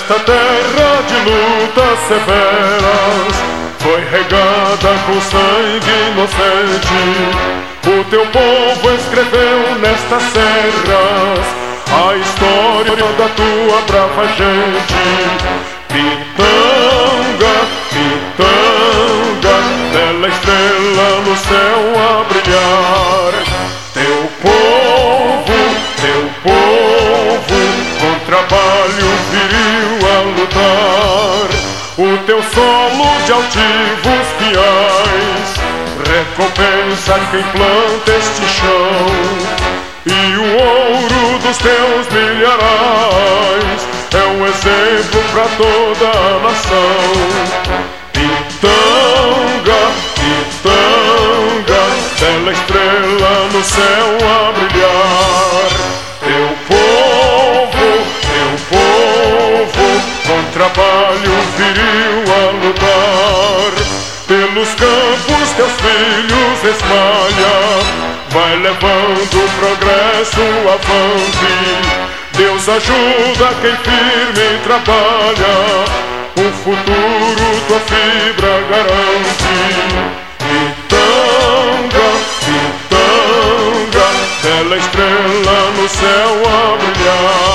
Esta terra de lutas severas foi regada com sangue inocente. O teu povo escreveu nestas serras a história da tua brava gente. Pitanga, Pitanga, bela estrela no céu a brilhar. Teu povo, com trabalho viril a lutar. O teu solo de altivos pinhais recompensa quem planta este chão. E o ouro dos teus milharais é um exemplo para toda a nação. Pitanga, Pitanga, bela estrela no céu a brilhar. Teu povo, com trabalho viril a lutar. Pelos campos teus filhos espalha, vai levando o progresso avante. Deus ajuda quem firme trabalha, o futuro tua fibra garante. Pitanga, Pitanga, bela estrela no céu a brilhar.